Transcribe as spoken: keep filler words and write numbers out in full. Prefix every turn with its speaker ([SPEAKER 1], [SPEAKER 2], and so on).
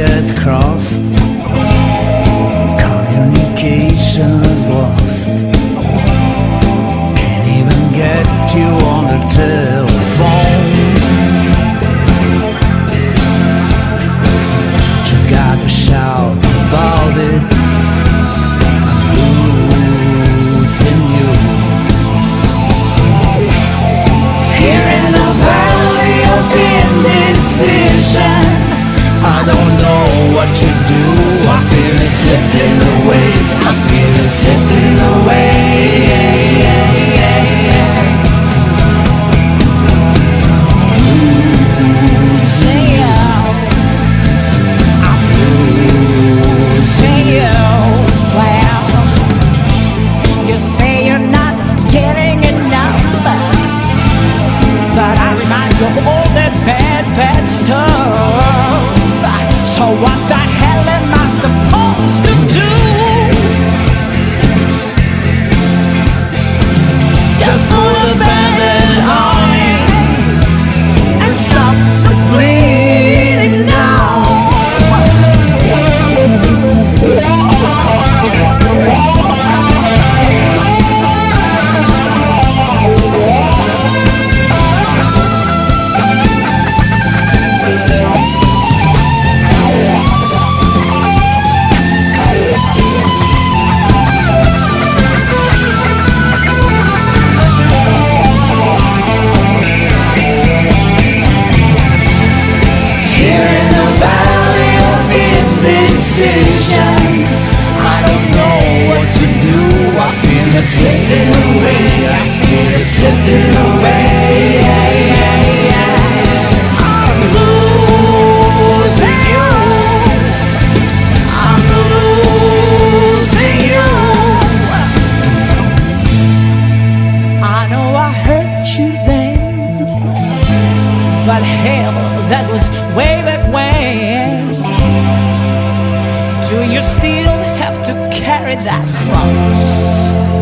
[SPEAKER 1] get crossed, communication's lost. Can't even get you on the telephone. Just got to shout about it. I'm losing you. Here in the valley of indecision, I don't know what to do. I feel it slipping away. I feel it slipping away. Losing you. I'm losing you. Well, you say you're not getting enough, but I remind you of all that bad, bad stuff. So what the hell am I supposed to do? Just put a band-aid on it and stop the bleeding now. I don't know what to do. I feel it slipping away. I feel it slipping away. I'm losing you. I'm losing you. I know I hurt you then, but hell, that was way back when. Do you still have to carry that cross?